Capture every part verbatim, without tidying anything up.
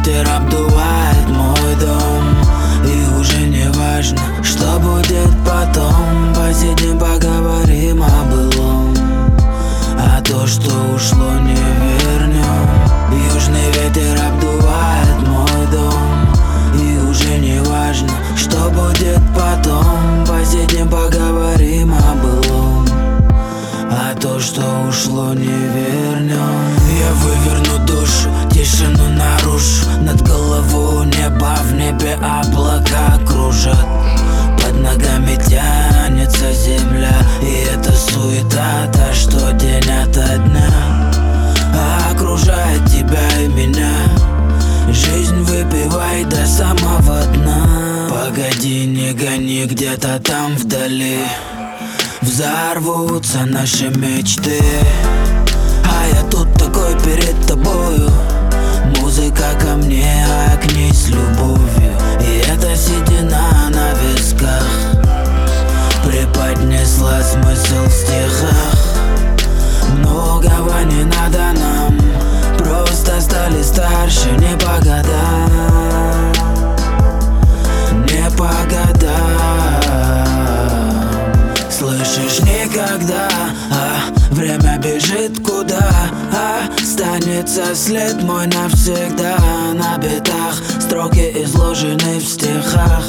ветер обдувает мой дом, и уже не важно, что будет потом. Посидим, поговорим о былом, а то, что ушло, не вернем. Южный ветер обдувает мой дом, и уже не важно, что будет потом. Посидим, поговорим о былом, а то, что ушло, не вернем. Я выверну душу, тишину нарушу. Над головой небо, в небе облака кружат. Под ногами тянется земля, и это суета, та, что день ото дня окружает тебя и меня. Жизнь выпивай до самого дна. Погоди, не гони, где-то там вдали взорвутся наши мечты, а я тут такой перед тобою. Музыка ко мне, окни с любовью, и эта седина на висках преподнесла смысл в стихах. Многого не надо нам, просто стали старше не по годам, не по годам. Слышишь, никогда, а время бежит куда, а останется след мой навсегда. На битах строки изложены в стихах.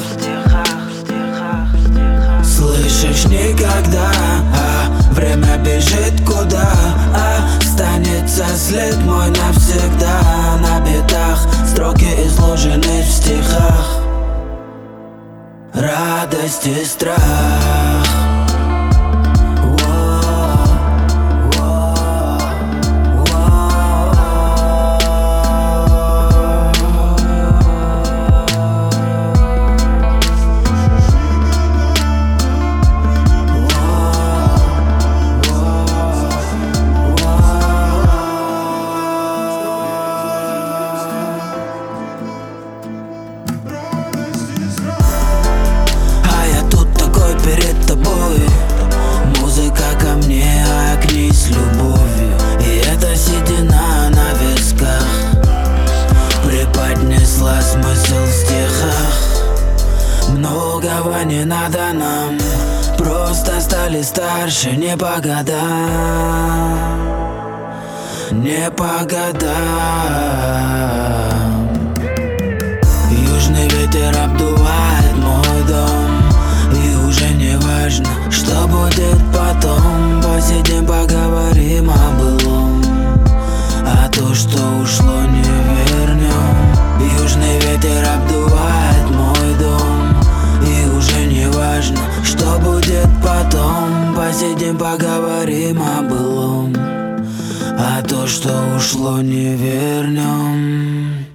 Слышишь, никогда, а время бежит куда, а останется след мой навсегда. На битах строки изложены в стихах. Радость и страх. Перед тобой музыка ко мне, окни с любовью, и эта седина на висках преподнесла смысл в стихах. Многого не надо нам, просто стали старше не по годам, не по годам. Южный ветер обдувает мой дом, и уже не важно, что будет потом. Посидим, поговорим о былом, а то, что ушло, не вернем. Южный ветер обдувает мой дом, и уже не важно, что будет потом. Посидим, поговорим о былом, а то, что ушло, не вернем.